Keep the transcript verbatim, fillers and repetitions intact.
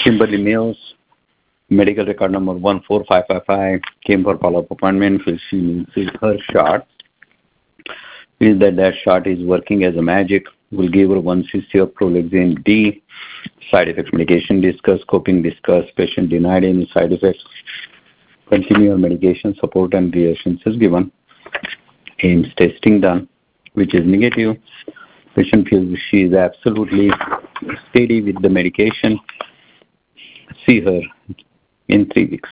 Kimberly Mills, medical record number one four five five five, came for follow-up appointment. She needs her shot. Is that that shot is working as a magic. We'll give her one C C of Prolixin D. Side effects medication discussed, coping discussed, patient denied any side effects. Continue your medication support and reassurances given. A I M S testing done, which is negative. Patient feels she is absolutely steady with the medication. See her in three weeks.